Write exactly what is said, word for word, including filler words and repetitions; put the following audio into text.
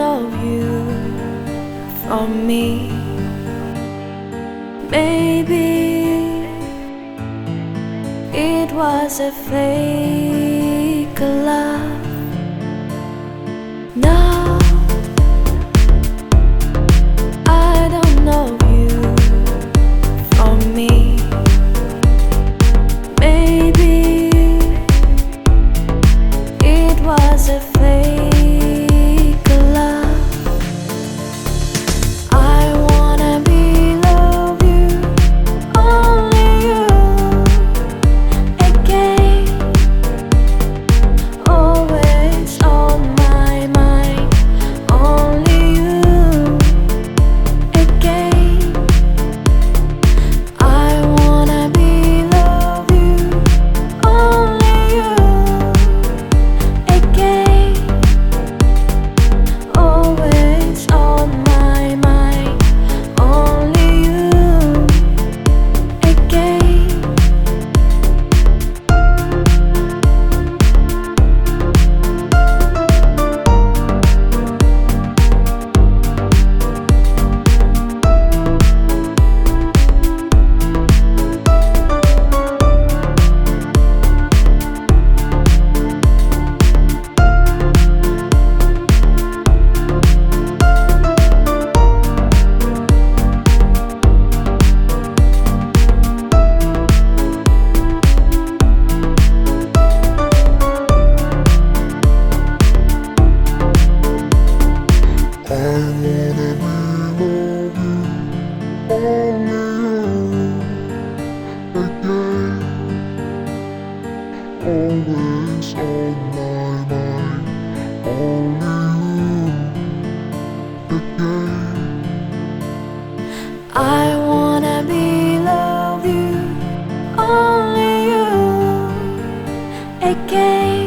love you from me. Maybe it was a fake love. Now I don't know you from me. Maybe it was a fake love. I wanna be love you, only you, again. Always on my mind, only you, again. I wanna be love you, only you, again. Always on my mind, only you, again. Always on my mind, only you, again. I wanna be love you, only you, again.